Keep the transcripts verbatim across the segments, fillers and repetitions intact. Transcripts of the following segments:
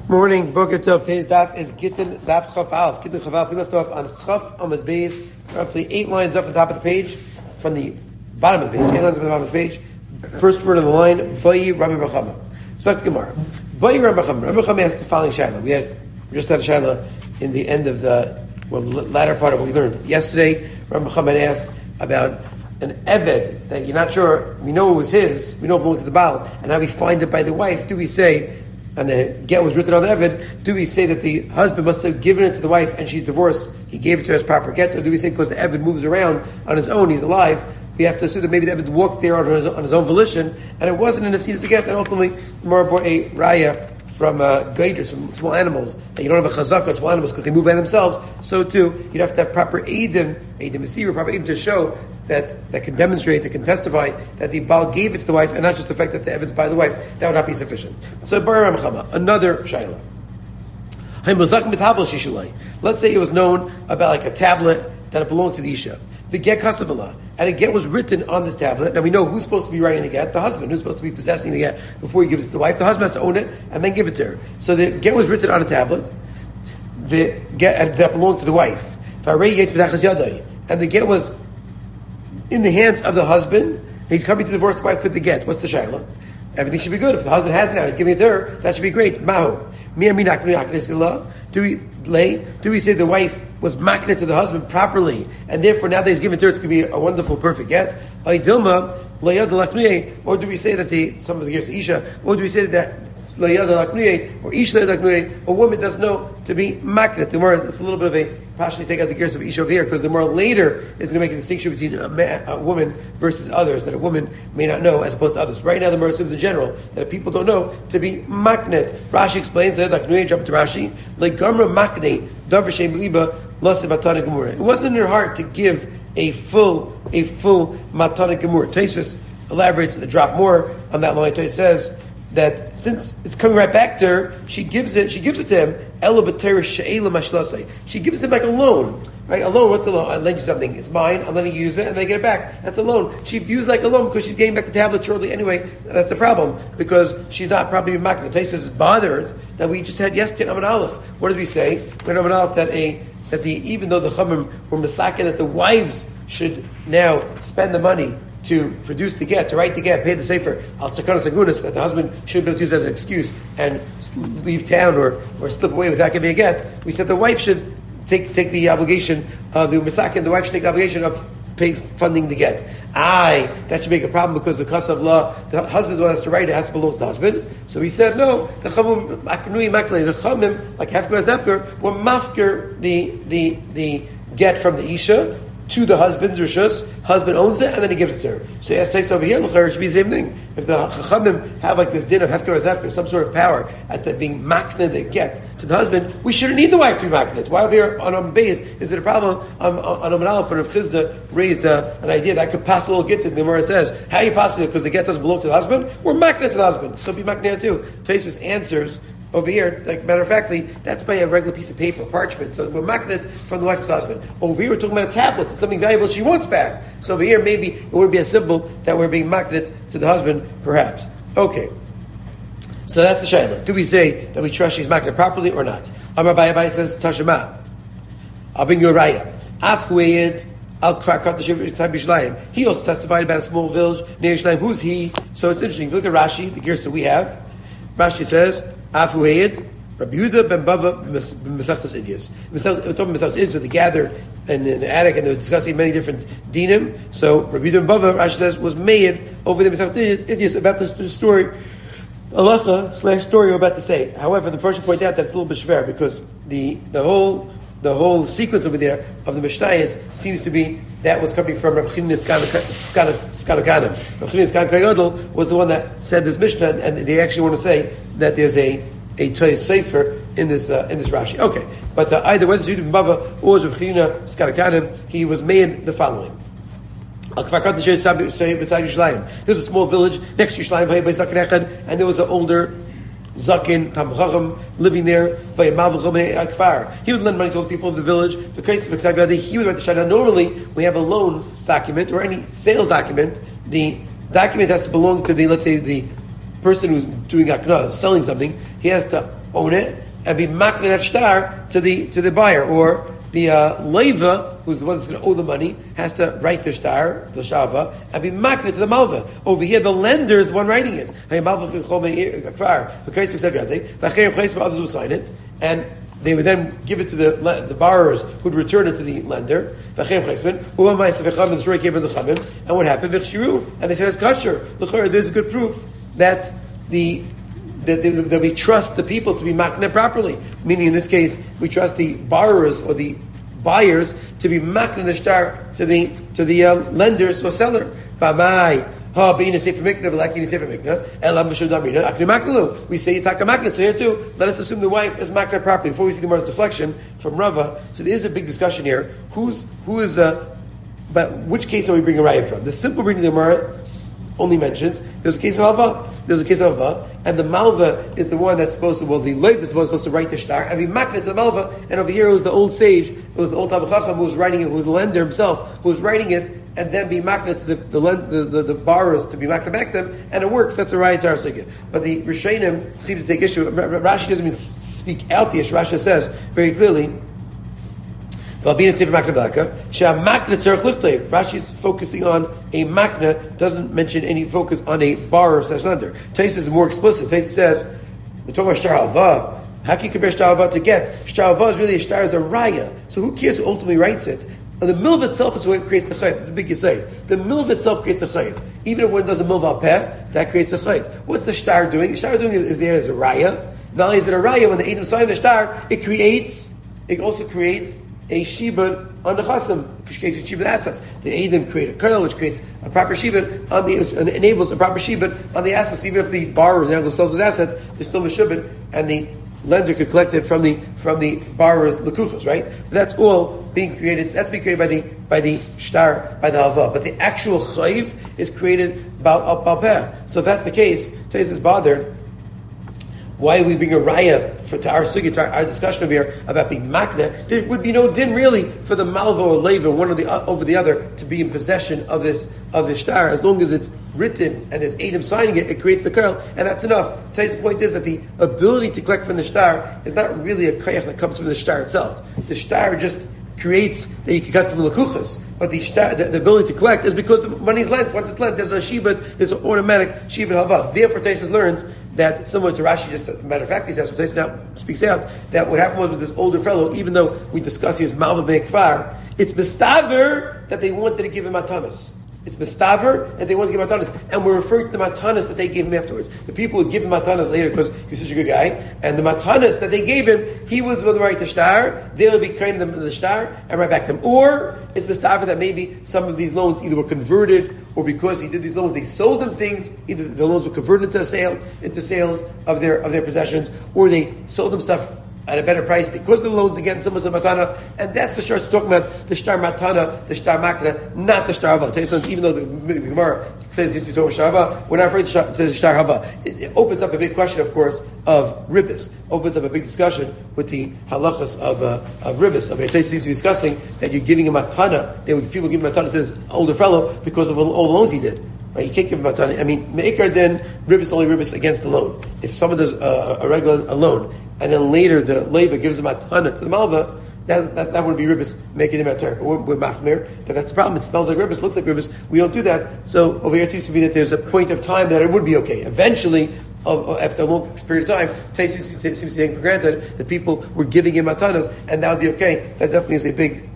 Morning, Boker Tov. Today's daf is Gittin Daf Chaf Alf. Gittin Chaf Alf. We left off on Chaf Amud Beis, roughly eight lines up at the top of the page, from the bottom of the page. Eight lines up at the bottom of the page. First word on the line: Bayi Rabbi Bachama. So Gemara. Bayi Rabbi Bachama. Rabbi Bachama asked the following shaila. We had we just had a shaila in the end of the well latter part of what we learned yesterday. Rabbi Bachama had asked about an eved that you're not sure. We know it was his. We know it belonged to the Baal, and how we find it by the wife. Do we say? And the get was written on the Evid, do we say that the husband must have given it to the wife and she's divorced, he gave it to her as proper get, or do we say because the Evid moves around on his own, he's alive, we have to assume that maybe the Evid walked there on his, on his own volition, and it wasn't in a seed to get, and ultimately, the Gemara brought a raya from uh, gaiters, from small animals, and you don't have a chazaka on small animals because they move by themselves, so too, you'd have to have proper eidim, eidim mesira, proper eidim to show that, that can demonstrate, that can testify that the Baal gave it to the wife, and not just the fact that the evidence by the wife, that would not be sufficient. So, Bar Ramchama, another shayla. Let's say it was known about like a tablet that it belonged to the Isha. The get kasavala, and a get was written on this tablet. Now we know who's supposed to be writing the get, the husband. Who's supposed to be possessing the get before he gives it to the wife? The husband has to own it and then give it to her. So the get was written on a tablet. The get that belonged to the wife. And the get was in the hands of the husband. He's coming to divorce the wife with the get. What's the shayla? Everything should be good. If the husband has it now, he's giving it to her, that should be great. Mahu. Do we lay? Do we say the wife was makna to the husband properly, and therefore now that he's given it to her, it's going to be a wonderful, perfect get? Or do we say that the some of the gears isha? Or do we say that or ish a woman doesn't know to be makna? The more it's a little bit of a passionate take out the gears of isha over here, because the more later is going to make a distinction between a, man, a woman versus others that a woman may not know as opposed to others. Right now, the more assumes in general that people don't know to be maknet. Rashi explains that jump to Rashi like gamra makne davar shem liba lase matana gemura. It wasn't in her heart to give a full a full matana gemura. Tosfos elaborates a drop more on that line. Tosfos says that since it's coming right back to her, she gives it. She gives it to him. She gives it like a loan, right? A loan. What's a loan? I lend you something. It's mine. I'm letting you use it, and then get it back. That's a loan. She views like a loan because she's getting back the tablet shortly anyway. That's a problem because she's not probably makna. Tosfos is bothered that we just had yesterday in Amud Aleph. What did we say? We had Amud Aleph that a that the even though the Chachamim were masakin that the wives should now spend the money to produce the get, to write the get, pay the sefer, al tzakana sagunas, that the husband shouldn't be able to use as an excuse and leave town or, or slip away without giving a get. We said the wife should take take the obligation of the masakin, the wife should take the obligation of pay, funding the get. Aye, that should make a problem because the cause of law, the husband's one has to write, it has to belong to the husband. So he said, no, the chamim, maknui makle, the chamim, like hefker as hefker, were mafker the, the, the get from the isha to the husband's rishus, husband owns it, and then he gives it to her. So as Tosfos over here, it should be the same thing. If the chachamim have like this din of hefker as hefker, some sort of power at the being makna the get to the husband, we shouldn't need the wife to be makna. Why over here on Am Beis is it a problem? Um, on Amud Aleph, when Rav Chizda raised uh, an idea that could pass a little get to the Gemara says, how you pass it because the get doesn't belong to the husband? We're makna to the husband, so be makna too. Tosfos answers over here, like matter of factly, that's by a regular piece of paper, parchment. So we're magnet from the wife to the husband. Over here, we're talking about a tablet, something valuable she wants back. So over here, maybe it wouldn't be as simple that we're being magnet to the husband, perhaps. Okay. So that's the shayla. Do we say that we trust she's magnet properly or not? Amar Abaye Abaye says, Tashema. I'll bring you a raya. Af huayid al kfar kat Yerushalayim. He also testified about a small village near Yerushalayim. Who's he? So it's interesting. If you look at Rashi, the girsa we have, Rashi says, Afu Hayid, Rabbi Yehuda ben Bava Mesachtas Idias. We're talking about Mesachtas Idias, where they gathered in the attic and they were discussing many different dinim. So Rabbi Yehuda ben Bava, Rashi says, was made over the Mesachtas Idias about the story, halacha slash story we're about to say. However, the first should point out that it's a little bit shver because the the whole the whole sequence over there of the Mishnayos seems to be that was coming from Rabbi Chanina Skanokanim. Rabbi Chanina Skanokanim was the one that said this Mishnah, and they actually want to say that there's a a Toy Sefer in this uh, in this Rashi. Okay, but uh, either whether it's Yehuda ben Bava or Rabbi Chanina Skanokanim, he was made the following. There's a small village next to Yerushalayim, and there was an older Zakin, Tam Chacham, living there. He would lend money to the people of the village. He would write the shayla. Normally, we have a loan document or any sales document. The document has to belong to the, let's say, the person who's doing akna, selling something. He has to own it and be makna that shtar to the to the buyer, or the uh, leiva, who's the one that's going to owe the money, has to write the shtar, the shava, and be makna to the malva. Over here, the lender is the one writing it. Others will sign it, and they would then give it to the the borrowers, who'd return it to the lender. And what happened? And they said it's kosher. There's a good proof that the that, they, that we trust the people to be makna properly. Meaning, in this case, we trust the borrowers or the buyers to be makna the shtar to the to the uh, lenders or seller. We say yitaka makna. So here too, let us assume the wife is makna properly. Before we see the Gemara's deflection from Rava, so there is a big discussion here. Who's who is uh, but which case are we bringing a raya from? The simple reading of the Gemara only mentions there's a case of Hava, there's a case of Hava, and the Malva is the one that's supposed to, well, the Leiv is supposed to write the shtar, and be makna to the Malva, and over here it was the old sage, it was the old Talmid Chacham who was writing it, who was the lender himself, who was writing it, and then be makna to the the, the, the, the borrowers to be makna back to them, and it works. That's a raya tar sugya. But the Rishonim seem to take issue. Rashi doesn't even speak out the issue. Rashi says very clearly, Rashi is focusing on a makna, doesn't mention any focus on a borrower slash lender. Taisa is more explicit. Taisa says, we're talking about shtar halva. How can you compare shtar halva to get? Shtar halva is really a shtar as a raya. So who cares who ultimately writes it? And the milv itself is what creates the chayv. This is a big yisayid. The milv itself creates a chayv. Even if one does a milv al peh, that creates a chayv. What's the shtar doing? The shtar doing is, is there as a raya. Not only is it a raya, when the Edom sign the shtar, it creates, it also creates a shibud on the chasam, which creates a shibud assets. The Edom create a kernel, which creates a proper shibud on the, enables a proper shibud on the assets. Even if the borrower now sells his assets, there's still a shibud, and the lender could collect it from the from the borrower's lekuchos, right? That's all being created. That's being created by the by the shtar, by the halva. But the actual chayv is created by peh. So if that's the case, Tais is bothered. Why we bring a raya for to our sugi, to our, our discussion over here about being makna? There would be no din really for the malva or leva, one or the uh, over the other, to be in possession of this of the shtar, as long as it's written and there's Adam signing it, it creates the kernel, and that's enough. Today's point is that the ability to collect from the shtar is not really a koyach that comes from the shtar itself. The shtar just creates that you can cut from the lekuchas, but the, shtar, the the ability to collect is because the money's lent. Once it's lent, there's a shibud, there's an automatic shibud hava. Therefore, Taisus learns that, similar to Rashi, just as a matter of fact, he says, so Taisus now speaks out, that what happened was with this older fellow, even though we discussed he was malva be'ekfar, it's mistaver that they wanted to give him matanas. It's mistaver, and they want to give matanas. And we're referring to the matanas that they gave him afterwards. The people would give him matanas later because he was such a good guy. And the matanas that they gave him, he was with the right to shtar. They will be creating them in the shtar and right back to him. Or it's mistaver that maybe some of these loans either were converted, or because he did these loans, they sold them things. Either the loans were converted into a sale, into sales of their of their possessions, or they sold them stuff at a better price because the loans again similar to the matana, and that's the shtar we're talking about, the shtar matana, the shtar makna, not the shtar hava. Even though the, the Gemara says it's talking shtar hava, we're not afraid to the shtar hava. It, it opens up a big question, of course, of ribbis. Opens up a big discussion with the halachas of uh, of ribbis. Of Tei seems to be discussing that you're giving a matana. They would people give a matana to this older fellow because of all the loans he did. Right? You can't give him matana. I mean, meikar then ribbis only ribbis against the loan. If someone does a, a regular a loan, and then later the leva gives him a matana to the malva, that, that, that wouldn't be ribbis making him a ter. We're machmir. That that's the problem. It smells like ribbis, looks like ribbis. We don't do that. So over here it seems to be that there's a point of time that it would be okay. Eventually, of, of, after a long period of time, Tais seems, seems to be taking for granted that people were giving him matanas, and that would be okay. That definitely is a big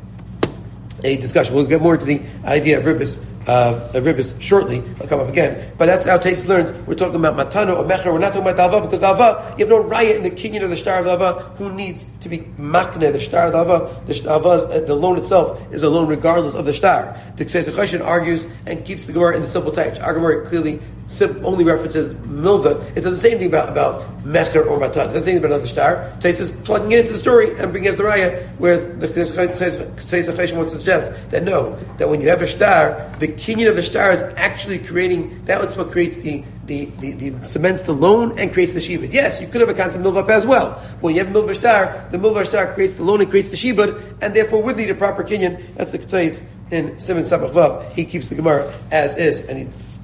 a discussion. We'll get more into the idea of ribbis Uh, of ribbis shortly. I'll come up again. But that's how Tais learns. We're talking about matana or mecher. We're not talking about the hava, because the hava, you have no raya in the kinyan of the shtar of the hava who needs to be makne the shtar of the hava. The hava, the loan itself is a loan regardless of the shtar. The Ksei Choshen argues and keeps the Gemara in the simple text. Our Gemara clearly sim- only references milva. It doesn't say anything about, about mecher or matana. It doesn't say anything about another shtar. Tais is plugging it into the story and bringing us the raya, whereas the Ksei Choshen wants to suggest that no, that when you have a shtar, the kinyan of the shtar is actually creating, that's what creates the, the, the, the cements the loan and creates the shibud. Yes, you could have a concept of milva as well. When you have milva shtar, the milva shtar creates the loan and creates the shibud, and therefore would need a proper kinyan. That's the Ketzais in Simon Samach Vav. He keeps the Gemara as is, and he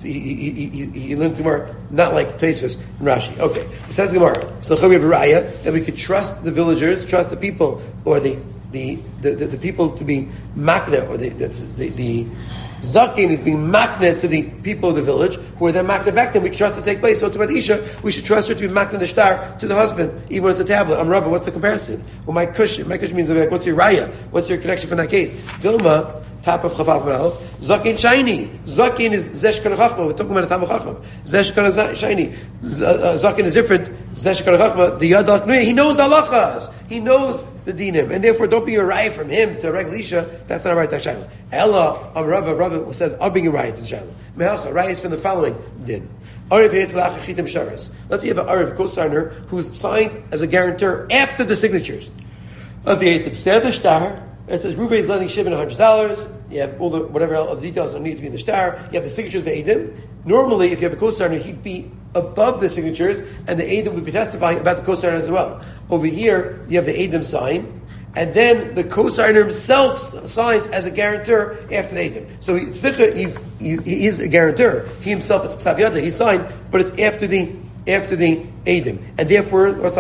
he, he, he, he learned Gemara not like Tosfos and Rashi. Okay, he says the Gemara. So we have a raya that we could trust the villagers, trust the people, or the the the, the, the people to be makna, or the the, the, the Zakin is being makna to the people of the village, who are then makna back to him. We can trust to take place. So to about Isha, we should trust her to be makna the shtar to the husband, even when it's a tablet. I'm Rava, what's the comparison? Well, my kush, my kush means like, what's your raya? What's your connection from that case? Dilma, top of Chafaf Manal, Zakin shiny. Zakin is Zesh Kana Chachma. We're talking about a Tam Chacham. Zesh Kana shiny. Zakin is different. Zesh Kana Chachma. The Yad al He knows the halachas. He knows the dinim, and therefore don't be a raya from him to Reg Lisha. That's not a raya to Shaila. Ella, Am Rava, Rava says, I'll bring a raya to Shaila. Mehalcha, raya is from the following din. Let's say you have an Ariv co-signer who's signed as a guarantor after the signatures of the Eitim. Say the shtar. It says Ruvain is lending Shimon one hundred dollars. You have all the whatever else, the details that need to be in the shtar. You have the signatures of the Eidim. Normally, if you have a co-signer, he'd be above the signatures, and the Eidim would be testifying about the co-signer as well. Over here, you have the Eidim sign, and then the co-signer himself signs as a guarantor after the Eidim. So he, he's he, he is a guarantor. He himself is Ksav Yada. He signed, but it's after the after the Eidim, and therefore what's the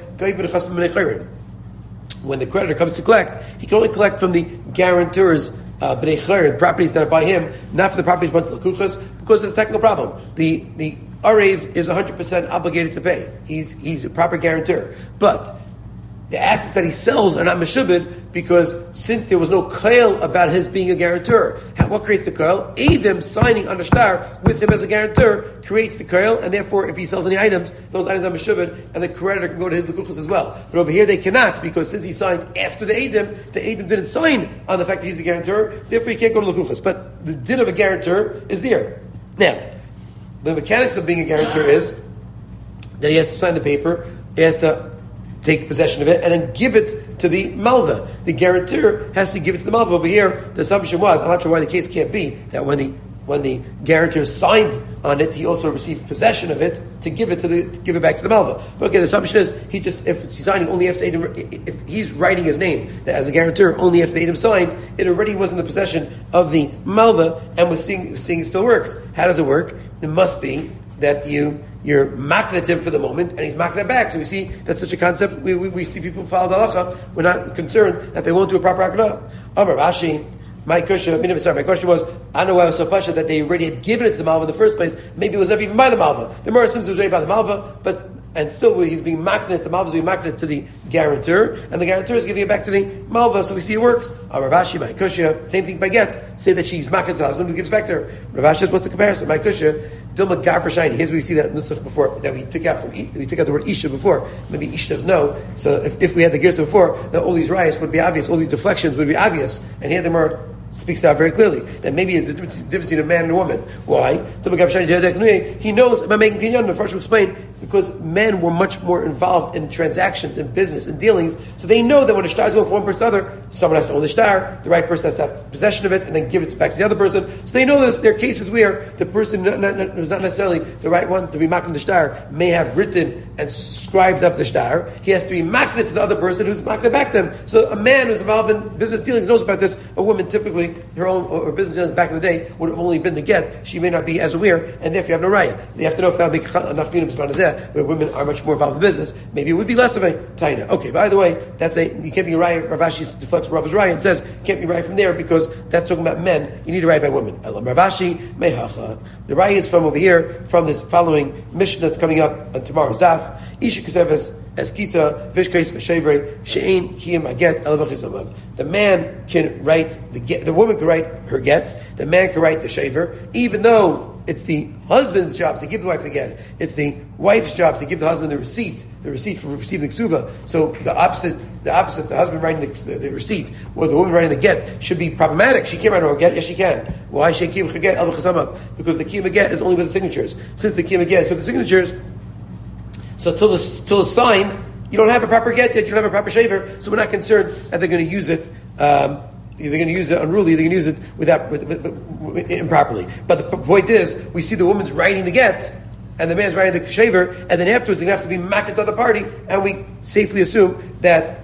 halacha? When the creditor comes to collect, he can only collect from the guarantor's uh, b'nei chayrin, properties that are by him, not from the properties bought to l'kuchas, because it's a technical problem. The the Arev is one hundred percent obligated to pay. He's he's a proper guarantor. But the assets that he sells are not meshubed, because since there was no kail about his being a guarantor, how, what creates the kail? Eidim signing on the shtar with him as a guarantor creates the kail, and therefore if he sells any items, those items are meshubed, and the creditor can go to his lekuchas as well. But over here they cannot, because since he signed after the Eidim, the Eidim didn't sign on the fact that he's a guarantor, so therefore he can't go to lekuchas. But the din of a guarantor is there. Now, the mechanics of being a guarantor is that he has to sign the paper, he has to take possession of it, and then give it to the malva. The guarantor has to give it to the malva. Over here, the assumption was, I'm not sure why the case can't be, that when the when the guarantor signed on it, he also received possession of it to give it to the to give it back to the malva. But okay, the assumption is he just if he's signing only after Eidim, if he's writing his name that as a guarantor only after the Eidim signed, it already was in the possession of the malva, and was seeing seeing it still works. How does it work? It must be that you you're makna him for the moment, and he's makna back. So we see that's such a concept. We, we, we see people follow the halacha. We're not concerned that they won't do a proper akna. Amar Rashi, my kusha, sorry, my question was, I know why I was so pasha that they already had given it to the malva in the first place. Maybe it was never even by the malva. The Gemara assumes it was already by the malva, but and still he's being makna, the malva is being makna to the guarantor, and the guarantor is giving it back to the malva. So we see it works. Amar Rashi, my kusha, same thing by get. Say that she's makna to the husband who gives back to her. Rav Ashi says, what's the comparison? My kusha. Dilma Gafar Shiny. Here's where we see that nusach before that we took out from we took out the word Isha before. Maybe Isha doesn't know. So if, if we had the Girsa before, then all these riots would be obvious, all these deflections would be obvious. And here the Gemara speaks out very clearly that maybe the difference between a man and a woman. Why? He knows about making kinyan. The first to explain because men were much more involved in transactions, in business, in dealings. So they know that when a shtar is going from one person to another, someone has to own the shtar. The right person has to have possession of it and then give it back to the other person. So they know there's, there are cases where the person not, not, not, who's not necessarily the right one to be makna the shtar may have written and scribed up the shtar. He has to be makna to the other person who's makna back to him. So a man who's involved in business dealings knows about this. A woman typically, her own or business dealings back in the day would have only been the get. She may not be as aware, and therefore you have no raya. You have to know if that would make enough meaning where women are much more involved in business. Maybe it would be less of a taina. Okay, by the way, that's a you can't be a raya. Rav Ashi deflects Rav's raya and says you can't be raya from there because that's talking about men. You need a raya by women. Elam Rav Ashi mehacha. The raya is from over here from this following mission that's coming up on tomorrow's daf. Isha kaseves eskita vishkais v'shevrei she'ein kiyim aget elavachizamav. The man can write the get. The woman can write her get. The man can write the shaver, even though it's the husband's job to give the wife the get. It's the wife's job to give the husband the receipt, the receipt for receiving the ksuva. So the opposite, the opposite, the husband writing the, the, the receipt or the woman writing the get should be problematic. She can't write her get. Yes, she can. Why? She can't get el b'chasamav because the kiyum get is only with the signatures. Since the kiyum get is with the signatures, so till the till it's signed, you don't have a proper get yet. You don't have a proper shaver. So we're not concerned that they're going to use it. Um, They're going to use it unruly. They're going to use it without with, with, with, improperly. But the point is, we see the woman's writing the get, and the man's writing the shaver, and then afterwards they're going to have to be maked to the other party, and we safely assume that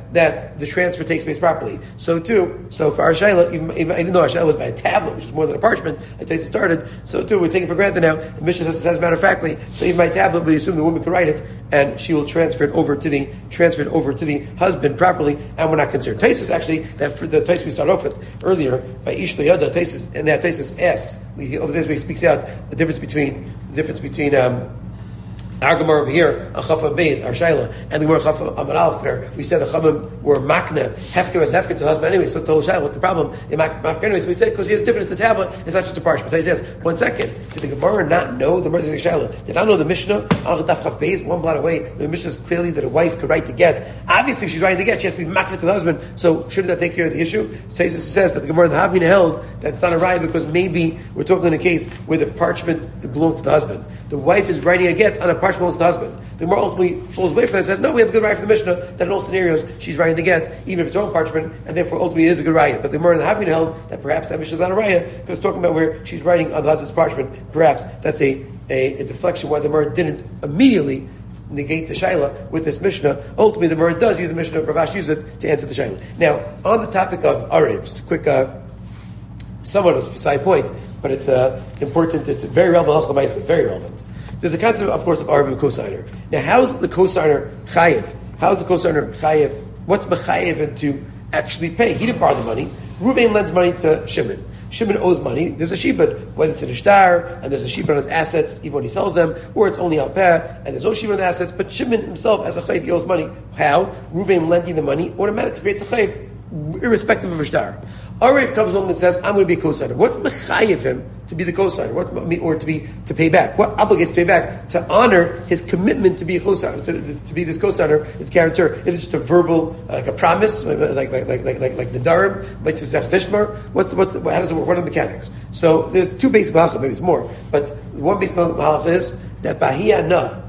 that the transfer takes place properly. So too, so for our Shaila, even, even, even though our Shaila was by a tablet, which is more than a parchment, like Taisa started, so too, we're taking for granted now. The Mishnah says, as a matter of factly, so even by tablet, we assume the woman could write it, and she will transfer it over to the transfer it over to the husband properly, and we're not concerned. Taisus actually, that for the Taisus we start off with earlier by Ish Yoda, Taisus, and that Taisus asks, we, over this way he speaks out the difference between the difference between. Um, Our Gemara over here, a Chafa Beis, our Shaila, and the Gemara Chafa Amar Aleph, where we said the Chamim were Makna, Hefker was Hefker to the husband anyway, so it's the whole Shaila. What's the problem? They Makna anyway. So we said, because he has difference, the tablet, it's not just a parchment. But he says, one second, did the Gemara not know, the Gemara says Shaila, did not know the Mishnah, Al Daf Chaf Beis, one blot away, the Mishnah is clearly that a wife could write the get. Obviously, if she's writing the get, she has to be Makna to the husband, so shouldn't that take care of the issue? So he says that the Gemara in the Havina held that it's not a right because maybe we're talking in a case where the parchment belonged to the husband. The wife is writing a get on a parchment belongs to the husband. The Gemara ultimately falls away from that and says, no, we have a good right for the Mishnah, that in all scenarios, she's writing the get, even if it's her own parchment, and therefore ultimately it is a good riot. But the Gemara in the Havina held that perhaps that Mishnah is not a riot, because talking about where she's writing on the husband's parchment, perhaps that's a, a, a deflection why the Gemara didn't immediately negate the Shaila with this Mishnah. Ultimately, the Gemara does use the Mishnah, Ravash used it to answer the Shaila. Now, on the topic of Arib, just a quick, uh, somewhat of a side point, but it's uh, important, it's very relevant, very relevant. There's a concept, of course, of Arv and cosigner. Now, how's the cosigner chayiv? How's the cosigner chayiv? What's mechayiv to actually pay? He didn't borrow the money. Ruvain lends money to Shimon. Shimon owes money. There's a shibud, whether it's an ishtar, and there's a shibud on his assets, even when he sells them, or it's only al peh, and there's no shibud on the assets, but Shimon himself, as a chayiv, he owes money. How? Ruvain lending the money automatically creates a chayiv, irrespective of ishtar. Arif comes along and says, I'm going to be a co-signer. What's mechayiv him to be the co-signer? What's or to be to pay back? What obligates to pay back? To honor his commitment to be a co-signer, to, to be this co-signer, its guarantor. Is it just a verbal, like a promise, like like like like like like, like Nadarim, like Tishmar? What's what's how does it work? What are the mechanics? So there's two basic malachas, maybe it's more, but one basic malachas is that bahi hana,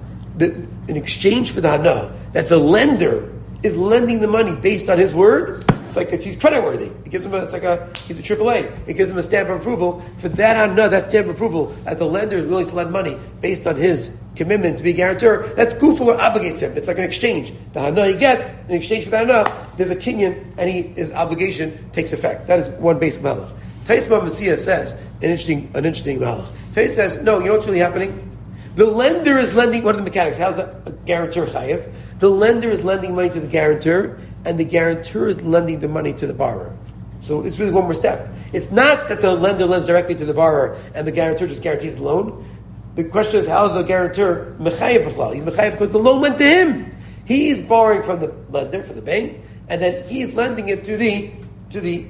in exchange for the hana, that the lender is lending the money based on his word. It's like if he's creditworthy. It gives him a, it's like a, he's a triple A. It gives him a stamp of approval. For that hana, that stamp of approval, that the lender is willing to lend money based on his commitment to be a guarantor, that's gufa what obligates him. It's like an exchange. The hana he gets, in exchange for the hana, there's a kinyan, and he, his obligation takes effect. That is one basic malach. Tais Messiah says, an interesting, an interesting malach. Tais says, no, you know what's really happening? The lender is lending, what are the mechanics? How's the a guarantor chayiv? The lender is lending money to the guarantor, and the guarantor is lending the money to the borrower. So it's really one more step. It's not that the lender lends directly to the borrower and the guarantor just guarantees the loan. The question is, how is the guarantor mechayiv b'chlal? He's mechayiv because the loan went to him. He's borrowing from the lender, from the bank, and then he's lending it to the to the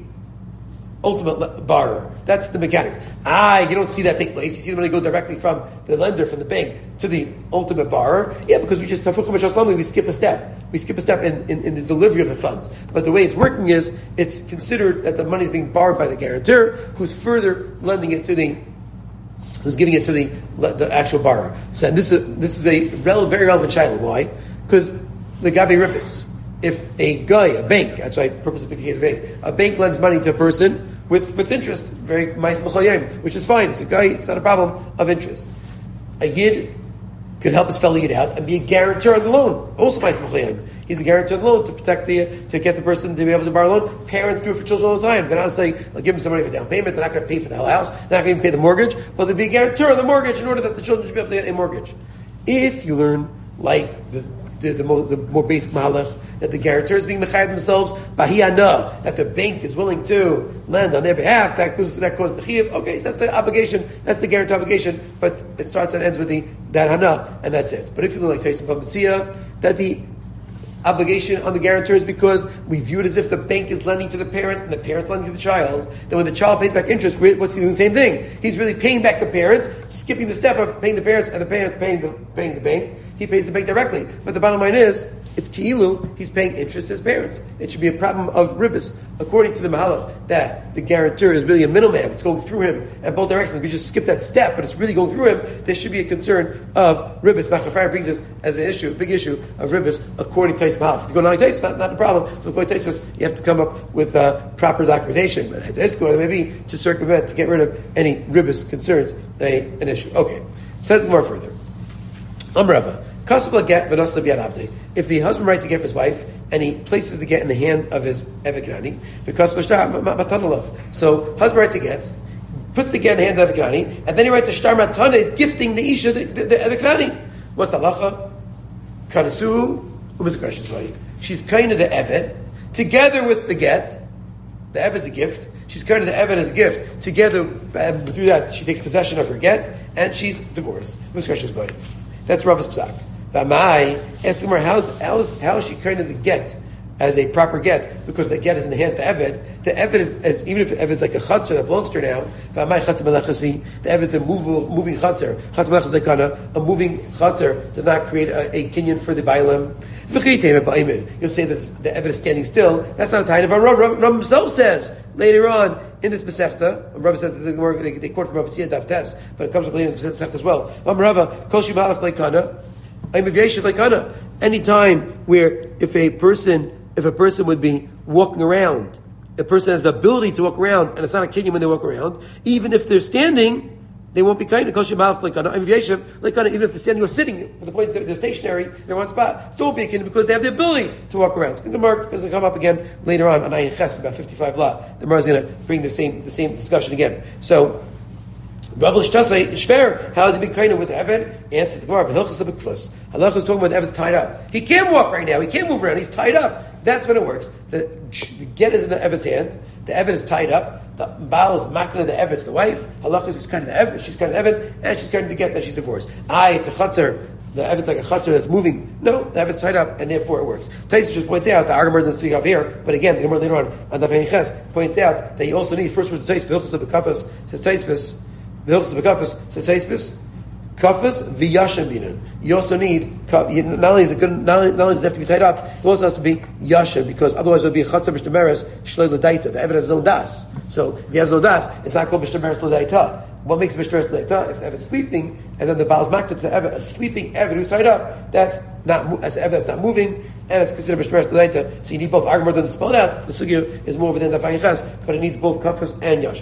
ultimate borrower. That's the mechanic. Ah, you don't see that take place. You see the money go directly from the lender, from the bank, to the ultimate borrower. Yeah, because we just, we skip a step. We skip a step in, in, in the delivery of the funds. But the way it's working is, it's considered that the money is being borrowed by the guarantor, who's further lending it to the, who's giving it to the the actual borrower. So and this is this is a rele- very relevant shiloh. Why? Because the gabe rippus. If a guy, a bank, that's why I purposely picked the case of a, a bank lends money to a person with, with interest, very mais m'chayim, which is fine. It's a guy, it's not a problem of interest. A yid could help his fellow yid out and be a guarantor on the loan. Also mais m'chayim. He's a guarantor on the loan to protect the, to get the person to be able to borrow a loan. Parents do it for children all the time. They're not saying, they'll give them some money for down payment, they're not going to pay for the whole house, they're not going to even pay the mortgage, but they'll be a guarantor on the mortgage in order that the children should be able to get a mortgage. If you learn, like the The, the, more, the more basic mahalach, that the guarantors being mechayiv themselves, bahiyana, that the bank is willing to lend on their behalf, that goes that causes the chiyuv. Okay, so that's the obligation, that's the guarantee obligation, but it starts and ends with the that hana, and that's it. But if you look like Taisim Pamatzia, that the obligation on the guarantor is because we view it as if the bank is lending to the parents and the parents lending to the child. Then when the child pays back interest, what's he doing? The same thing. He's really paying back the parents, skipping the step of paying the parents and the parents paying the paying the bank. He pays the bank directly. But the bottom line is, it's ki'ilu, he's paying interest to his parents. It should be a problem of ribbis, according to the mahalach, that the guarantor is really a middleman. It's going through him in both directions. If you just skip that step, but it's really going through him, there should be a concern of ribbis. Machafar brings this as an issue, a big issue of ribbis, according to Tais mahalach. If you go to Tais, not, not a problem. If you go to Tais, you have to come up with uh, proper documentation. But maybe to circumvent, to get rid of any ribbis concerns, a, an issue. Okay, so let's go more further. Amrava. Kasabla get v'nosla b'yad avdei. If the husband writes a get for his wife and he places the get in the hand of his eved kanani, because so husband writes a get, puts the get in the hand of the eved kanani, and then he writes a shtar matana, is gifting the isha the, the, the eved kanani. What's the halacha? Kanasu u'mizkrashes. She's kind of the eved together with the get. The eved is a gift. She's kind of the eved as a gift. Together, um, through that, she takes possession of her get, and she's divorced. That's Rava's psak. V'amai, ask the Gemara, how's how is how is she kind of the get as a proper get? Because the get is in the hands of the eved. The eved is, is even if the eved is like a chatzar that belongs to her now. V'amai chatzar melechasi. The eved is a movable, moving chatzar. Chatzar melechasi kana. A moving chatzar does not create a, a kinyan for the bailam. You'll say that the eved is standing still. That's not a time of Rav. Rav himself says later on in this Masechta, Rav says that the Gemara, they, they quote from Rav Tzia Daf Tes, but it comes up later in this Masechta as well. Any time where if a person, if a person would be walking around, a person has the ability to walk around, and it's not a kinyan when they walk around, even if they're standing, they won't be kind of kosher malach like kana. Even if they're standing or sitting, but the point is they're, they're stationary, they're one spot. Still won't be a kinyan because they have the ability to walk around. It's going to mark because it'll come up again later on on Ayin Ches about fifty-five la. The Gemara is going to bring the same the same discussion again. So Rav L'Shtasei Shver, how is he being kind of with the Eved? Answers the Gemara. Hilchos Abikfus. Allah is talking about the Eved tied up. He can't walk right now. He can't move around. He's tied up. That's when it works. The, the get is in the Eved's hand. The Eved is tied up. The Baal is makna the Eved to the wife. Halachas is kind of the Eved. She's kind of the Eved, and she's kind of the get that she's divorced. Ah, it's a chutzner. The Eved's like a chutzner that's moving. No, the Eved's tied up, and therefore it works. Taisa just points out the Argamar doesn't speak of here, but again, the Gemara later on on Daf Ches points out that you also need first words of Taisa. Hilchos Abikfus says Taisvis. Hilchos Abikfus says Taisvis. Kafas v'yashem binan. You also need, not only is it good, not only, not only does it have to be tied up, it also has to be yashem, because otherwise it would be a chatzah b'shtemeres shlei l'daita. The Eved has no das. So if he has no das, it's not called b'shtemeres l'daita. What makes b'shtemeres l'daita? If the Eved is sleeping, and then the Baal's makna to the Eved, a sleeping Eved who's tied up, that's not, as Eved that's not moving, and it's considered b'shtemeres l'daita. So you need both. Argamar doesn't spell it out. The sugya is more within the Daf Ches, but it needs both kafas and yashem.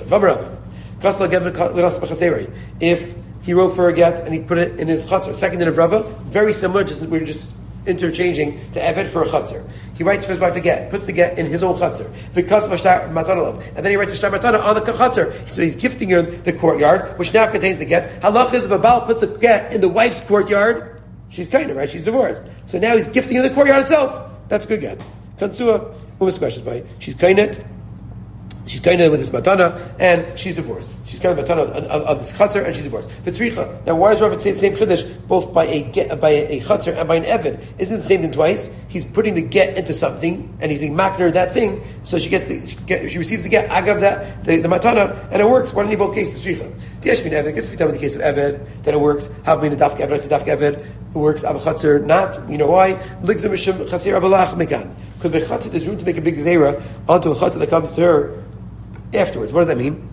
If he wrote for a get and he put it in his chutzner. Second din of Rava, very similar, just we're just interchanging the Eved for a chutzner. He writes for his wife a get, puts the get in his own chutzner. And then he writes a shtar matana on the chutzner. So he's gifting her the courtyard, which now contains the get. Halach is if a Baal puts a get in the wife's courtyard, she's kind of right, she's divorced. So now he's gifting her the courtyard itself. That's a good get. Kansua, umas questions by she's kind of She's kind of with this matana, and she's divorced. She's kind of matana of, of, of this chatzar, and she's divorced. V'tzricha. Now, why does Rav say the same chiddush both by a get, by a, a chatzar and by an eved? Isn't it the same thing twice? He's putting the get into something, and he's being makner that thing, so she gets the she, get, she receives the get agav that the, the matana, and it works. Why don't you both cases? Tzricha. Tiyesh min eved. Gets to be done with the case of eved that it works. Have been a dafka eved. I say dafka eved. It works. Av chatzar not. You know why? Ligzim mishum chatzir abalach mekan. Because by chatzar there's room to make a big zera onto a chatzar that comes to her afterwards. What does that mean?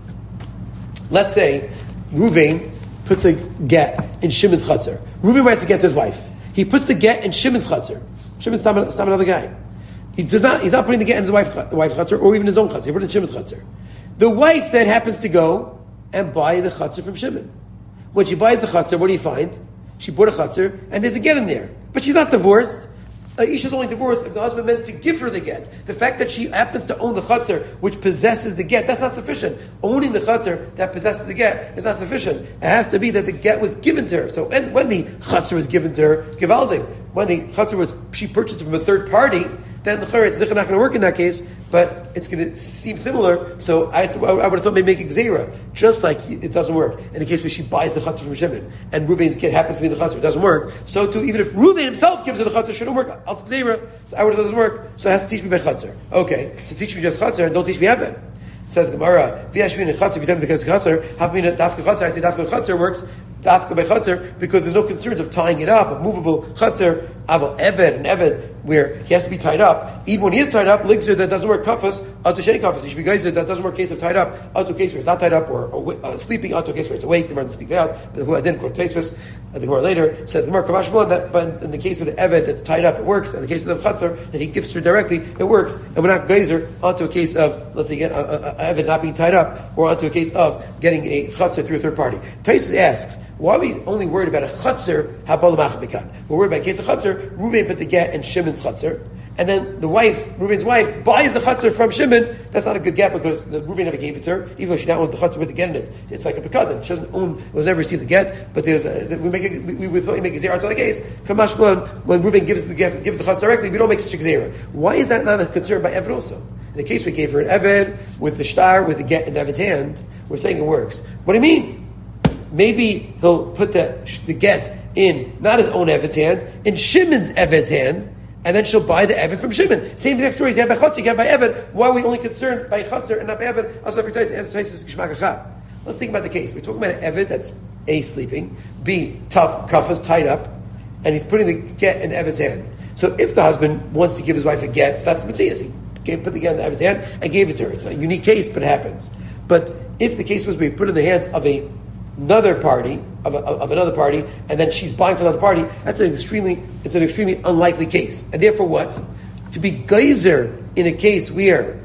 Let's say Ruvain puts a get in Shimon's chutzner. Ruvain writes a get to his wife. He puts the get in Shimon's chutzner. Shimon's not, not another guy. He does not. He's not putting the get in the wife's, the wife's chutzner or even his own chutzner. He put it in Shimon's chutzner. The wife then happens to go and buy the chutzner from Shimon. When she buys the chutzner, what do you find? She bought a chutzner and there's a get in there, but she's not divorced. Uh, Isha's only divorced if the husband meant to give her the get. The fact that she happens to own the chutzner, which possesses the get, that's not sufficient. Owning the chutzner that possesses the get is not sufficient. It has to be that the get was given to her. So when, when the chutzner was given to her, givaldik, when the chutzner was, she purchased it from a third party, then the chayr, it's not going to work in that case, but it's going to seem similar. So I, th- I would have thought maybe make a gzeira, just like it doesn't work in the case where she buys the chutzner from Shimon, and Ruvain's kid happens to be the chutzner, it doesn't work. So too, even if Ruvain himself gives her the chutzner, it shouldn't work. I'll say gzeira, so I would have thought it doesn't work. So it has to teach me by chutzner. Okay, so teach me just chutzner, and don't teach me eved. Says Gemara, v'yashmin in chutzner, if you tell me the case of chutzner, have me in a dafka chutzner, I say dafka chutzner works, dafka by chutzner, because there's no concerns of tying it up, a movable chutzner, aval eved, and eved, where he has to be tied up. Even when he is tied up, ligzer that doesn't work kafas, atu sheni kafas. He should be geyser that doesn't work case of tied up, atu case where it's not tied up, or, or uh, sleeping, atu case where it's awake. The Gemara doesn't speak that out, but who I didn't quote Tosfos. The Gemara later says the Gemara kamash malon that, but in the case of the eved that's tied up, it works. In the case of the chatzar that he gives her directly, it works. And we're not geyser onto a case of, let's say, again, a, a, a eved not being tied up, or onto a case of getting a chatzar through a third party. Tosfos asks, Why are we only worried about a chutzner? We're worried about a case of chutzner. Reuven put the get in Shimon's chutzner, and then the wife, Reuven's wife, buys the chutzner from Shimon. That's not a good get because the Reuven never gave it to her, even though she now owns the chutzner with the get in it. It's like a pekadon. She doesn't own, was never received the get, but there's a, we make a, we, we, we make a zera to the case. Kamash Blan, when Reuven gives the gift, gives the chutzner directly, we don't make such a zera. Why is that not a concern by Eved also? In the case we gave her an Eved with the shtar, with the get in the Eved's hand, we're saying it works. What do you mean? Maybe he'll put the, the get in, not his own Eved's hand, in Shimon's Eved's hand, and then she'll buy the Eved from Shimon. Same exact story. You have by Chatzar, you have by Eved. Why are we only concerned by Chatzar and not by Eved? Let's think about the case. We're talking about an Eved that's A, sleeping, B, tough, kafas, tied up, and he's putting the get in the Eved's hand. So if the husband wants to give his wife a get, so that's Matthias. He gave, put the get in the Eved's hand and gave it to her. It's a unique case, but it happens. But if the case was we put it in the hands of a another party of, a, of another party, and then she's buying for another party, that's an extremely it's an extremely unlikely case. And therefore, what to be geyser in a case where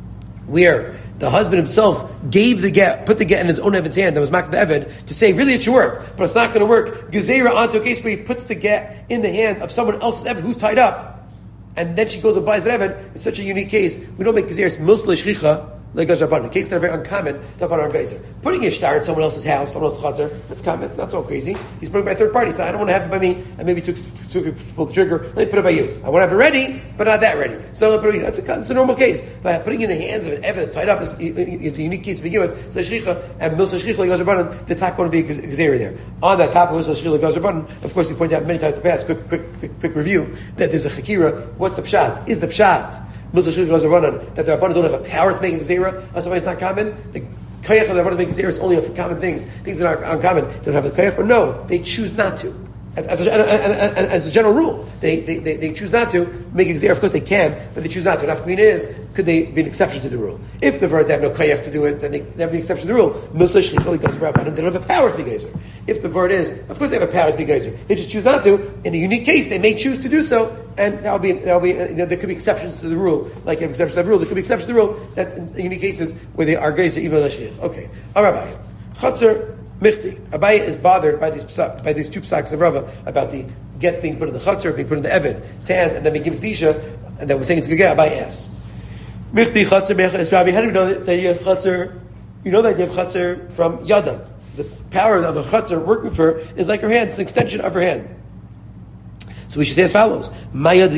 where the husband himself gave the get, put the get in his own Eved's hand, that was Maked the Eved, to say really it should work, but it's not going to work. Gezerah onto a case where he puts the get in the hand of someone else's Eved who's tied up, and then she goes and buys that Eved. It's such a unique case. We don't make Gezerah milsle shchicha. Like a case that are very uncommon to upon our bezer. Putting a shtar in someone else's house, someone else's chutzner, that's common. It's not so crazy. He's putting it by a third party. So I don't want to have it by me. I maybe took took it, pulled the trigger. Let me put it by you. I want to have it ready, but not that ready. So I'll put it, that's a that's a normal case. But putting it in the hands of an Eved that's tied up is it's a unique case to begin with. So shricha and milsa shricha like Gazar, the top going to be a gzera there. On that top of milsa shricha like Gazar, of course, we pointed out many times in the past. Quick, quick, quick, quick review that there's a chakira. What's the pshat? Is the pshat that the Rabbanan don't have a power to make a gzera? That's why it's not common. The koyach of the Rabbanan to make a gzera is only for common things, things that are uncommon. They don't have the koyach, or no, they choose not to. As, as, a, as a general rule, they, they, they, they choose not to make a gzera. Of course, they can, but they choose not to. And after is, could they be an exception to the rule? If the verse they have no koyach to do it, then they, they have an exception to the rule. They don't have a power to be geyser. If the word is, of course, they have a power to be geyser. They just choose not to. In a unique case, they may choose to do so, and that'll be that'll be uh, there could be exceptions to the rule, like an exception to the rule. There could be exceptions to the rule that in unique cases where they are geyser even though they're shchich. Okay, all right, Chatzar. Michti. Abaye is bothered by these by these two psaks of Rava about the get being put in the chutzner, being put in the Eved's hand, and then being given to the Isha, and then we're saying it's a good get. Abaye asks, Michti chutzner mecha Rabbi. How do you know that you have chutzner? You know that you have chutzner from Yada. The power of a chutzner working for her is like her hand; it's an extension of her hand. So we should say as follows: Maya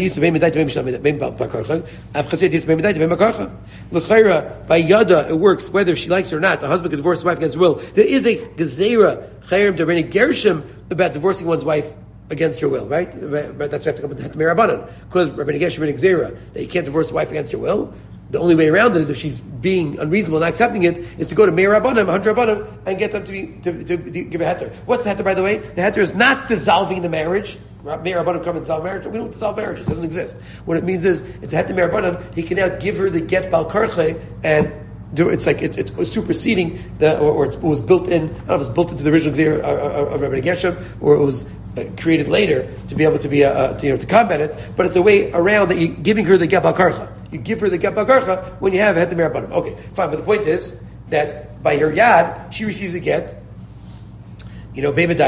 L'chayra by yada it works whether she likes it or not. The husband can divorce his wife against her will. There is a gezerah chayrim dereni gershim about divorcing one's wife against your will, right? But that's why you have to come to Merabanan because Rabbi Gershim and gezerah that you can't divorce a wife against your will. The only way around it is if she's being unreasonable and not accepting it, is to go to Meir Rabbanim, one hundred Rabbanim, and get them to be to, to, to give a heter. What's the heter, by the way? The heter is not dissolving the marriage. Meir Rabbanim come and dissolve marriage. We don't dissolve marriages. It doesn't exist. What it means is it's a heter Meir Rabbanim. He can now give her the get bal karche and do it's like it, it's superseding the or, or it's, it was built in. I don't know if it's built into the original Gzeir of Rabbi Gershom or it was uh, created later to be able to be a, uh, to, you know to combat it. But it's a way around that you're giving her the get bal karche. You give her the get bal karche when you have a heter Meir Rabbanim. Okay, fine. But the point is that by her yad she receives a get. You know, whether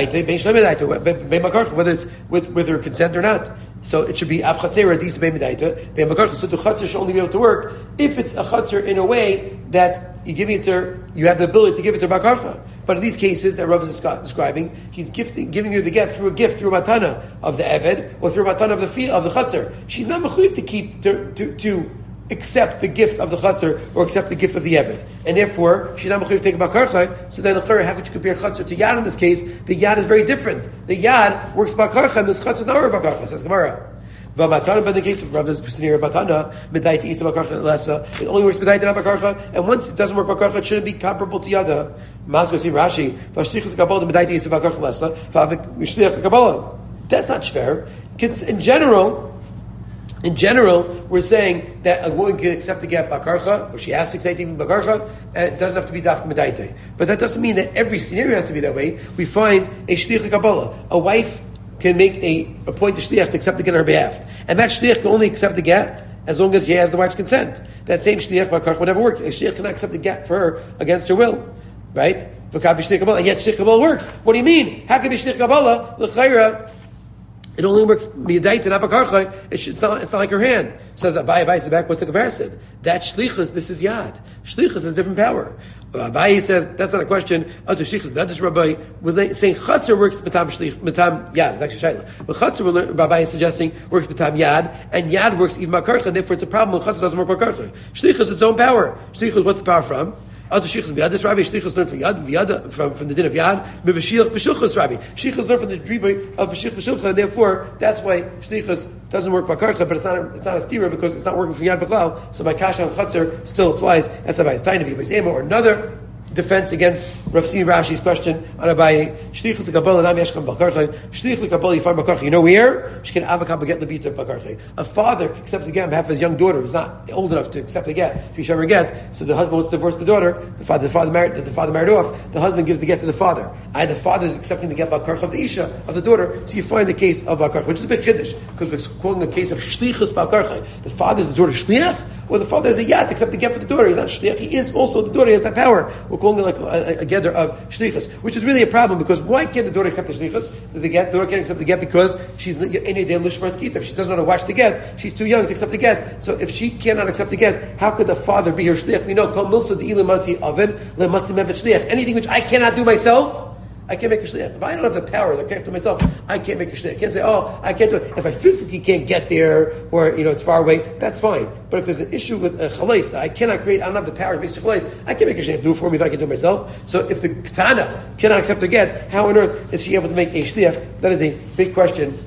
it's with, with her consent or not. So it should be af chatzera dis beimadaita beimakarcha. So the chatzera should only be able to work if it's a chatzera in a way that you're giving it to her, you have the ability to give it to bakarcha. But in these cases that Rav is describing, he's gifting, giving her the get through a gift, through a matana of the eved or through a matana of the fee of the chatzera. She's not mechuyev to keep to to. to accept the gift of the chatzar or accept the gift of the eved, and therefore she's not mechuyev to take about karcha. So then, how could you compare chatzar to yad in this case? The yad is very different. The yad works by karcha, and this chatzar is not working by karcha. Says Gemara. V'matana, but in the case of Rav Sinir Matana, medayit isa bakarcha lesa. It only works medayit not bakarcha, and once it doesn't work bakarcha, it shouldn't be comparable to yada. Masko see Rashi. V'ashtichus kabbalah medayit isa bakarcha lesa. V'avik v'shliach kabbalah. That's not shver. In general. In general, we're saying that a woman can accept the get bakarcha, or she has to accept even bakarcha, and it doesn't have to be dafka medaite. But that doesn't mean that every scenario has to be that way. We find a shliach kabbalah. A wife can make a appoint a shliach to accept the get on her behalf, and that shliach can only accept the get as long as she has the wife's consent. That same shliach bakarcha would never work. A shliach cannot accept the get for her against her will. right? And yet Shlich Kabbalah works. What do you mean? How can be Shlich Kabbalah? L'chayra, it only works midaita and abakarchay. It's not. It's not like her hand. Says Abaye. Abaye says back. What's the comparison? That shlichus. This is yad. Shlichus has different power. Abaye says that's not a question. Other shlichus. B'adish Rabbi was saying chatzar works b'tam shlich b'tam yad. It's actually shayla. But chatzar, Abaye is suggesting works b'tam yad, and yad works even bakarchay. Therefore, it's a problem when chatzar doesn't work bakarchay. Shlichus is its own power. Shlichus. What's the power from? Other shichus b'yad. This Rabbi shlichus learned from yad, v'yad from from the din of yad. Mivashilch v'shilchus Rabbi. Shichus learned from the driba of v'shich v'shilcha, and therefore that's why shlichus doesn't work by karcha, but it's not a, it's not a stira because it's not working from yad b'klal. So by kasha and chatzar still applies. That's Abaye's tainavi b'zema or another defense against Rav Simi Rashi's question on Abaye. Shlichus l'kabbalah nam yeshkam b'karcha. Shlich l'kabbalah yifar b'karcha. You know where? She can avakam b'get lebita b'karcha. A father accepts a get on behalf of his young daughter who's not old enough to accept a get, to be sure a get. So the husband wants to divorce the daughter. The father, the father married, the father married off. The husband gives the get to the father. And the father is accepting the get b'karcha of the isha of the daughter. So you find the case of b'karcha, which is a bit chiddush because we're calling a case of shlichus b'karcha. The father is the daughter shliach, or the father has a yat accept the get for the daughter. He's not shliach. He is also the daughter. He has that power. We're calling it like a, a, a gather of shlichus, which is really a problem because why can't the daughter accept the shlichus? The get, the daughter can't accept the get because she's in a day lishmas kita. If she doesn't know how to watch the get, she's too young to accept the get. So if she cannot accept the get, how could the father be her shliach? We know kol milsa de ilu matzi oven le matzi mevet shliach. Anything which I cannot do myself, I can't make a shliach. If I don't have the power that I can't do myself, I can't make a shliach. I can't say, oh, I can't do it. If I physically can't get there, or you know, it's far away, that's fine. But if there's an issue with a chalais that I cannot create, I don't have the power to make a chalais, I can't make a shliach. Do it for me if I can do it myself. So if the katana cannot accept the get, how on earth is she able to make a shliach? That is a big question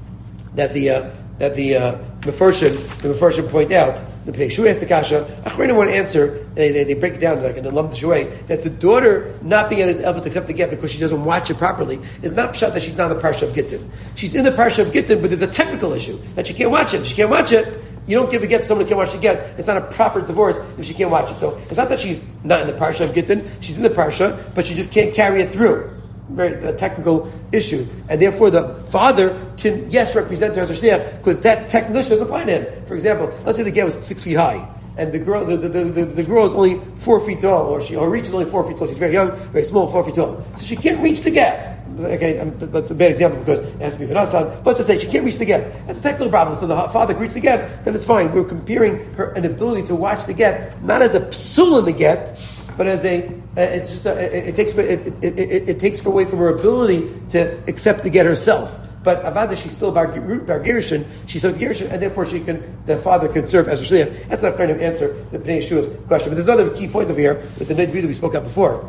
that the uh, that the uh, Mefarshim, the Mefarshim point out. The Pnei Shu asked the kasha. Achronim want to answer. They, they, they break it down like in a lump way that the daughter not being able to accept the get because she doesn't watch it properly is not pshat that she's not in the parsha of Gittin. She's in the parsha of Gittin, but there's a technical issue that she can't watch it. If she can't watch it, you don't give a get to someone who can't watch the get. It's not a proper divorce if she can't watch it. So it's not that she's not in the parsha of Gittin. She's in the parsha, but she just can't carry it through. Very a technical issue, and therefore the father can yes represent her as a shliach because that technical issue doesn't apply to him. For example, let's say the get was six feet high, and the girl the, the, the, the girl is only four feet tall, or she her reach is only four feet tall. She's very young, very small, four feet tall, so she can't reach the get. Okay, um, that's a bad example because it has to be v'nasan. But to say she can't reach the get, that's a technical problem. So the father can reach the get, then it's fine. We're comparing her an ability to watch the get not as a psul in the get, but as a, uh, it's just a, it, it takes it, it, it, it takes away from her ability to accept the get herself. But avada, she's still bar gerushin, she's still gerushin, and therefore she can, the father can serve as a shliach. That's not kind of answer the Pnei Shua's question. But there's another key point over here with the Neid Yehuda we spoke about before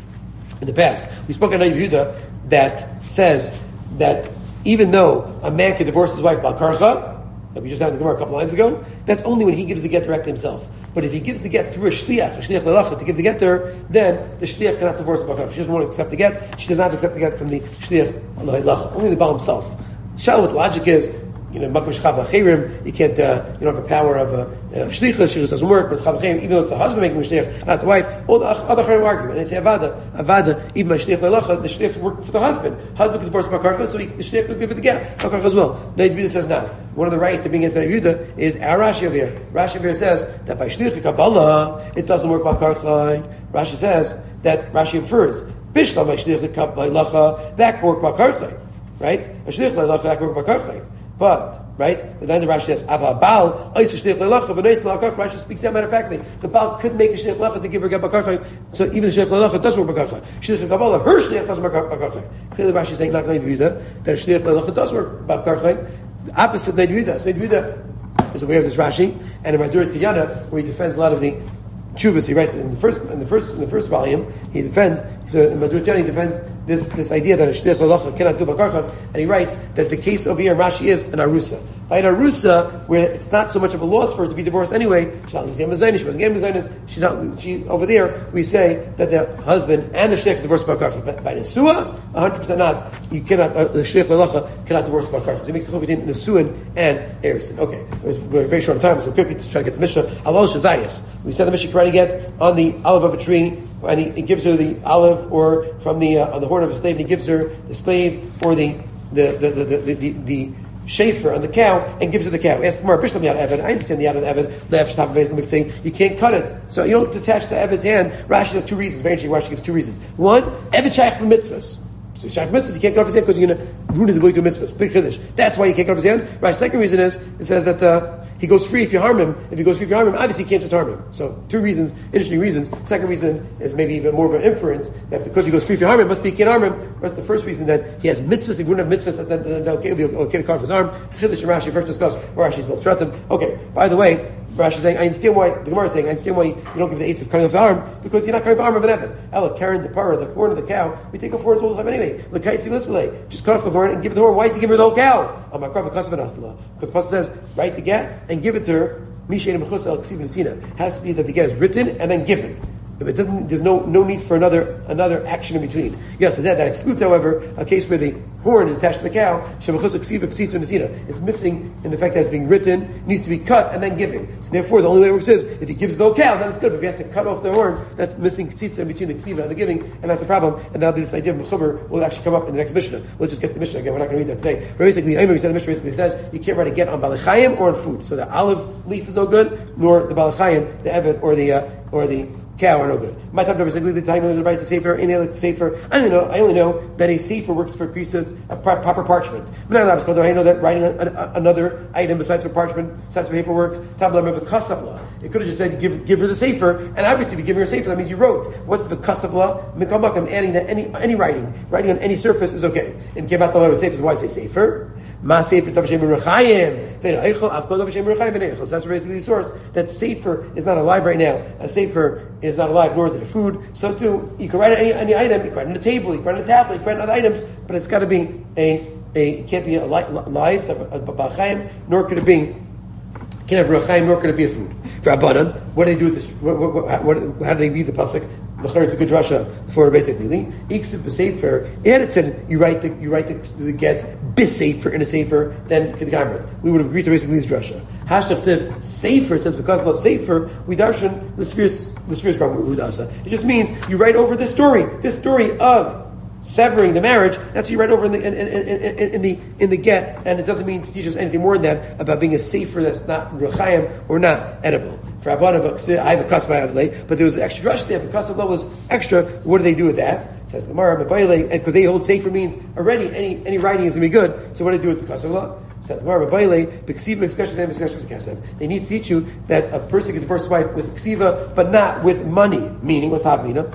in the past. We spoke on Neid Yehuda that says that even though a man can divorce his wife bal karcha, that we just had in the Gemara a couple lines ago, that's only when he gives the get directly himself. But if he gives the get through a shliach, a shliach lelacha, to give the get to her, then the shliach cannot divorce the bakar. She doesn't want to accept the get. She does not accept the get from the shliach lelacha. Only the baal himself. Shalom, what the logic is, you know, makom shchav lachirim, you can't, uh, you don't have the power of a uh, shlichus. Shlichus doesn't work. But chav lachirim, even though it's the husband making a shliach, not the wife. All the other charim argue, and they say avada, avada. Even by shliach lelacha, the shliach is working for the husband. Husband can divorce bakar, so he, the shliach will give it the get bakar as well. Neid Yehuda says now. One of the rights to being against Neid Yehuda is our Rashi over here. Rashi over here says that by shliach kabbalah it doesn't work bakar. Rashi says that Rashi infers bishlam by shliach lelacha that can work bakar, right? A shliach lelacha that can work bakar. But, right, and then the Rashi says, Ava Baal, Ois Shliach Lelacha, V'nois Lelakach. Rashi speaks out matter of factly. The Baal could make a Shliach Lelacha to give her get Bakarcha, so even the Shliach Lelacha does work Bakarcha. Shliach Kabbalah, her Shliach doesn't work Bakarcha. Clearly Rashi is saying, not Neid Yehuda, that a Shliach Lelacha does work Bakarcha. The opposite Neid Yehuda. So Neid Yehuda is aware of this Rashi, and in Madur Tiyana, where he defends a lot of the Chuvas, he writes in the first in the first in the first volume, he defends so in Madur Tiyana he defends this, this idea that a shliach lelacha cannot do bakarcha, and he writes that the case over here in Rashi is an arusa. By an arusa, where it's not so much of a loss for her to be divorced anyway, she's not losing she wasn't getting mezainis, she's not she over there. We say that the husband and the shliach divorce bakarcha. But by nesua, one hundred percent not. You cannot uh, the shliach lelacha cannot divorce bakarcha. So he makes the difference between nesuin and erison. Okay, it was we're very short on time, so we're quickly to try to get the Mishnah. Alol shazayis. We said the Mishnah can get on the olive of a tree, and he, he gives her the olive, or from the uh, on the horn of a slave, and he gives her the slave, or the the the the the, the, the shafer on the cow and gives it the cow. Ask the Gemara, Bishlam Yad Eved. I understand the Yad of the Eved. Lev Shtaf Beis saying you can't cut it, so you don't detach the Eved's hand. Rashi has two reasons. Very interesting. Rashi gives two reasons. One, Eved Shaykh mitzvahs. So Shaykh mitzvahs, you can't cut off his hand because you're going to ruin his ability to do mitzvahs. Big chiddush. That's why you can't cut off his hand. Right. Second reason is it says that uh, he goes free if you harm him. If he goes free if you harm him, obviously you can't just harm him. So two reasons, interesting reasons. Second reason is maybe even more of an inference that because he goes free if you harm him, must be you can't harm him. Whereas the first reason that he has mitzvahs, if he wouldn't have mitzvahs, then, then, then okay, it'll be okay to cut off his arm. Chiddush and Rashi first discuss where Rashi's both stratum. Okay. By the way, Rashi is saying, I understand why, the Gemara is saying, I understand why you don't give the eights of cutting off the arm, because you're not cutting off the arm of an Evan. Ella, Karen, the parah, the horn of the cow, we take off horns all the time anyway. Just cut off the horn and give it the horn. Why is he giving her the whole cow? Because the Pasuk says, write the get and give it to her. Has to be that the get is written and then given. If it doesn't, there's no no need for another another action in between. Yeah, so that, that excludes, however, a case where the horn is attached to the cow. It's missing in the fact that it's being written, needs to be cut and then given. So therefore, the only way it works is if he gives the whole cow, then it's good. But if he has to cut off the horn, that's missing ksitzah in between the ksiva and the giving, and that's a problem. And now this idea of mechuber will actually come up in the next Mishnah. We'll just get to the Mishnah again. We're not going to read that today. But basically, the said the Mishnah basically says you can't write a get on balachayim or on food. So the olive leaf is no good, nor the balachayim, the evet, or the uh, or the cow are no good. My time is the time of the device is safer, any other safer. I only know, I only know that a safer works for creases, a proper parchment. But I know that writing a, a, another item besides for parchment, besides for paperwork, it could have just said give give her the safer, and obviously if you give her a safer, that means you wrote. What's the kasavla? I'm adding that any any writing, writing on any surface is okay. And give out the letter safer. Why I say safer? Ma safer tavshem merachayim. So that's basically the source. That safer is not alive right now. A safer is not alive, nor is it a food. So too, you can write any any item. You can write on a table. You can write on a tablet. You can write on other items, but it's got to be a a. It can't be a li- live, a balachayim, nor could it be. Can't have ruachayim, nor could it be a food. For Rabbanan, what do they do with this? What, what, what, what, how do they read the pasuk? The Chayr, it's a good rasha for basically Iksiv b'sefer. And it said you write the you write the, the get b'sefer in a sefer, then kedgamrit. We would have agreed to basically this rasha. Hashtag siv sefer. It says because of sefer we darshan the spheres the spheres from udasa. It just means you write over this story, this story of severing the marriage. That's what you write over in the in, in, in, in the in the get, and it doesn't mean to teach us anything more than that about being a sefer that's not ruchayim or not edible. For Abana, I have a kasva I have late, but there was an extra rush there. If the kasva was extra, what do they do with that? Says the Gemara, because they hold sefer means already any any writing is going to be good. So what do they do with the kasva? Says the Gemara, they need to teach you that a person can divorce his wife with ksiva, but not with money. Meaning, what's that mean? The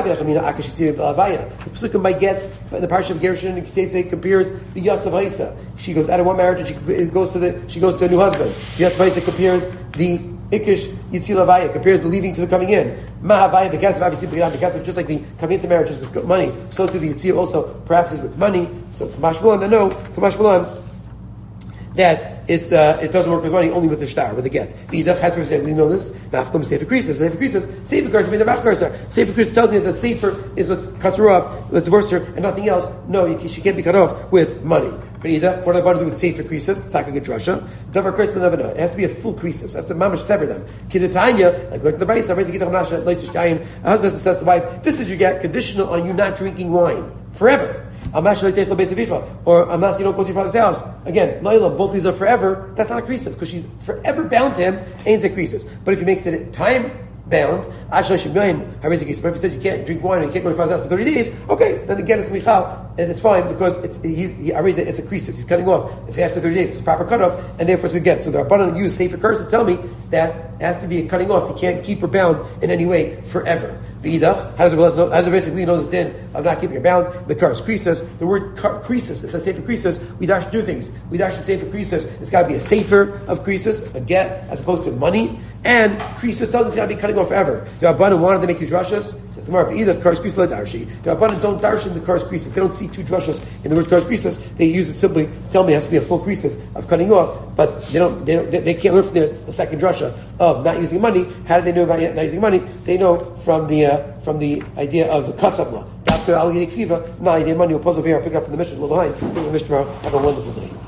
psukim might get in the parsha of Gershon and Kisei compares the yatz of Haisa. She goes out of one marriage and she goes to the she goes to a new husband. The yatz of Haisa compares the Ikish Yitzil Havaya, compares the leaving to the coming in. Mahavaya Bekasav, obviously Bekasav, just like the coming into marriage is with money, so too the Yitzil also perhaps is with money. So Kamash Milan, then no, Kamash Milan, that it's uh, it doesn't work with money, only with the shtar, with the get. V'idach has said, we know this. Nafkom sefer krisis, sefer krisis, sefer krisis, mean the machkarsa. Sefer krisis tells me that the sefer is what cuts her off, with divorce her, and nothing else. No, you, she can't be cut off with money. V'idach, what do I want to do with sefer krisis? It's not going to get drasha. Davar krisis, but never know. It has to be a full krisis. It has to mamash sever them. Kidatanya, like going to the Brayso, a husband says to the wife, this is your get, conditional on you not drinking wine forever. Or unless you don't go to your father's house. Again, Laila, both these are forever. That's not a krisis, because she's forever bound to him, ain't a krisis. But if he makes it time bound, but if he says you can't drink wine or you can't go to your father's house for thirty days, okay, then the get is michal, and it's fine, because it's he's, he, it's a krisis. He's cutting off. If after thirty days, it's a proper cutoff, and therefore it's a get. So the Rabbanan use safer curse to tell me that it has to be a cutting off. He can't keep her bound in any way forever. V'idach, how does it know? How does it basically know this din of not keeping her bound? The curse krisis. The word krisis. It's a safer krisis. We dash do things. We dash the safer krisis. It's got to be a safer of krisis, a get, as opposed to money. And krisis tells us it's got to be cutting off forever. The Rabbanan wanted to make two drashas. Says the Gemara, v'idach curse krisis darshi. The Rabbanan don't darshan the curse krisis. They don't see two drashas in the word curse krisis. They use it simply to tell me it has to be a full krisis of cutting off. But they don't. They don't. They, they can't learn from the second drasha of not using money. How do they know about not using money? They know from the uh, from the idea of the kasavla. After al yiksiva, na idea money will pose over here. I'll pick it up from the mission a little behind. Have a wonderful day.